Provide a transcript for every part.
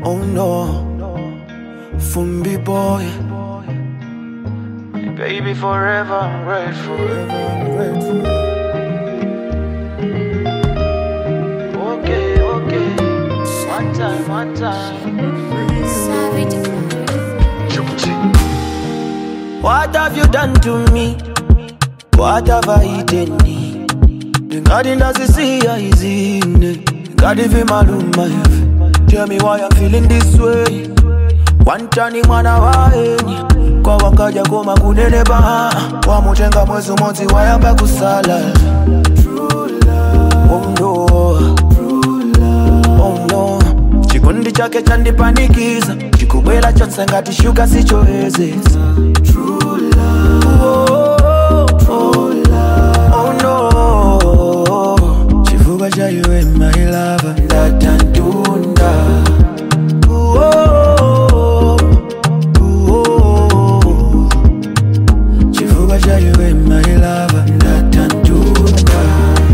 Oh no, Fumbi boy. Baby, forever I'm grateful. Okay. One time. What have you done to me? What have I eaten? The garden doesn't see easy. God if him alone my head. Tell me why I'm feeling this way. One time mwana waeni kwa wakaja koma kunene baha wamutenga mwezi mmoja wayamba kusala. Oh no, oh no. Chikundi chake chandipanikiza chikubwela chotse ngati shuka sichoezeza. Oh no, chifuka cha iwe my lover ndatandunda. Chifuka cha iwe my lover ndatandunda.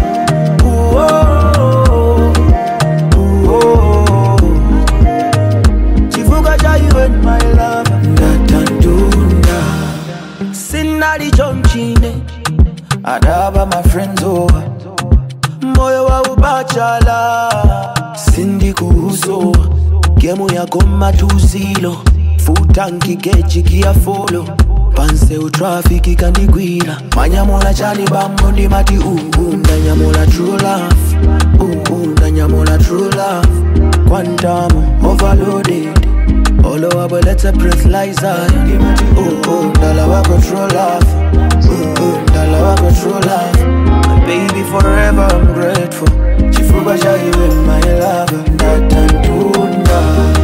Chifuka cha iwe my lover ndatandunda. Sinali chonchine adaba my friends over. Moyo wa ubachala sindi kuhuso. Gemu ya goma 2-0 futanki kechi kia follow. Panse u traffic kandigwira manyamola chani bambo ndi mati ndanyamola true love. Ndanyamola true love. Quantum overloaded all over but let's press Liza. Ndala wa control love. Ndala wa control love. My baby forever I'm grateful. Chifuba cha iwe my lover ndatandunda.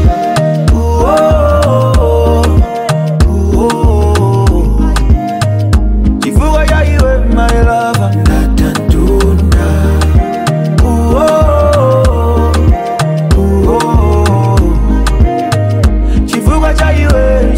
Chifuba cha iwe my lover ndatandunda. Chifuba cha iwe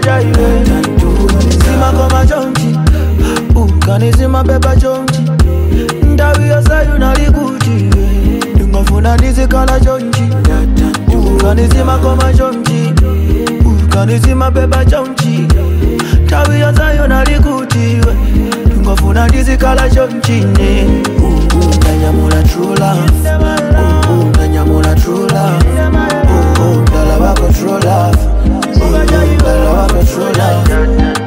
Zima koma chonchi Kanizima beba chonchi Ndawi ya sayu nalikuchi Ndungafuna nizikala chonchi Kanizima koma chonchi Kanizima beba chonchi Ndawi ya sayu nalikuchi Ndungafuna nizikala chonchi Ndanyamula true love. Ndanyamula true love. Ndala wa control love. Ndala wa control love.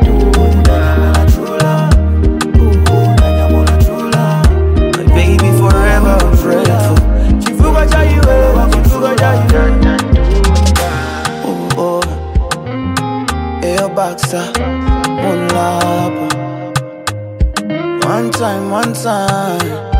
My baby forever I'm grateful. Chifuka cha iwe, chifuka cha iwe. Oh, Air Boxer, one lap. One time.